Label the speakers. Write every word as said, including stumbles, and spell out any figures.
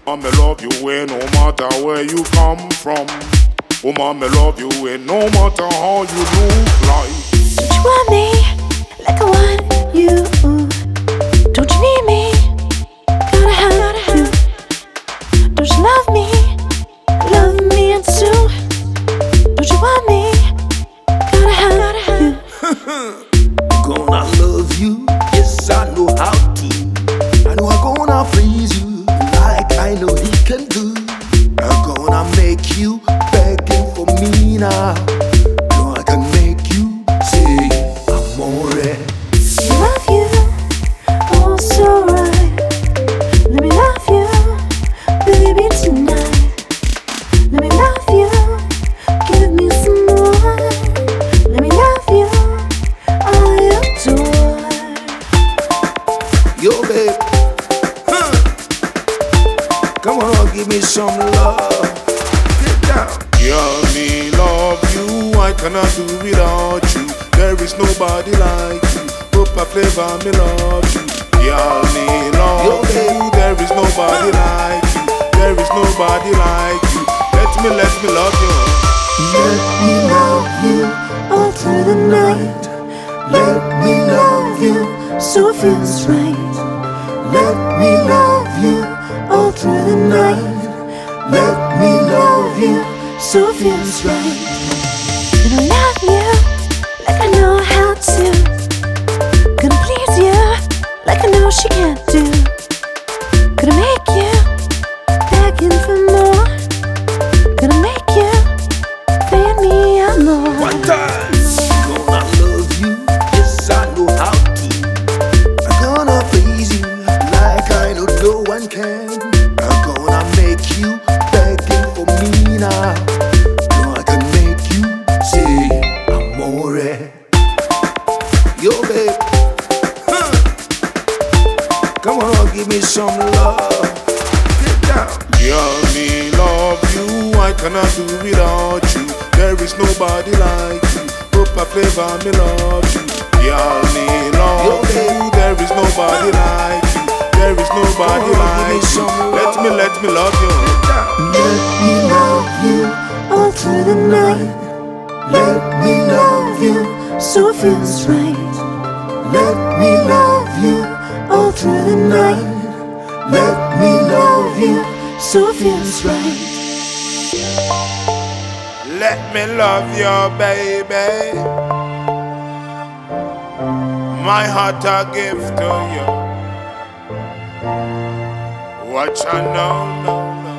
Speaker 1: Woman, me love you way no matter where you come from. Woman, me love you way no matter how you look like.
Speaker 2: Don't you want me like I want you? Don't you need me? Gotta have you. Don't you love me? Love me too. Don't you want me? Gotta have you.
Speaker 3: Gonna love you, yes I know how to. I know I'm gonna please you like I know he can do. I'm gonna make you begging for me now. No, I can make you say amore.
Speaker 2: I love you, oh so right. Let me love you, baby tonight. Let me love you, give me some more. Let me love you, I adore.
Speaker 3: Yo babe, huh. Come on, give me some love. Get down.
Speaker 1: Girl, me love you, I cannot do without you. There is nobody like you. Papa flavor, me love you. Girl, me love you, there is nobody like you. There is nobody like you. Let me, let me love you.
Speaker 2: Let me love you all through the night. Let me love you so it feels right. Let me love you all through the night. Let me love you so it feels right. Gonna love you like I know how to. Gonna please you like I know she can't do. Gonna make you begging for more. Gonna make you paying me out more.
Speaker 3: One time. Gonna love you, yes I know how to. I'm gonna please you like I know no one can. I'm gonna make you begging for me now. No, I can make you say amore. Yo babe, huh. Come on, give me some love. Get down.
Speaker 1: Girl, me love you, I cannot do without you. There is nobody like you. Papa flavor, me love you. Girl, me love you, there is nobody like you. There is nobody like you. Let me, let me love you.
Speaker 2: Let me love you all through the night. Let me love you so it feels right. Let me love you all through the night. Let me love you so it feels right.
Speaker 1: Let me love you, baby. My heart I give to you. What you know, no, no.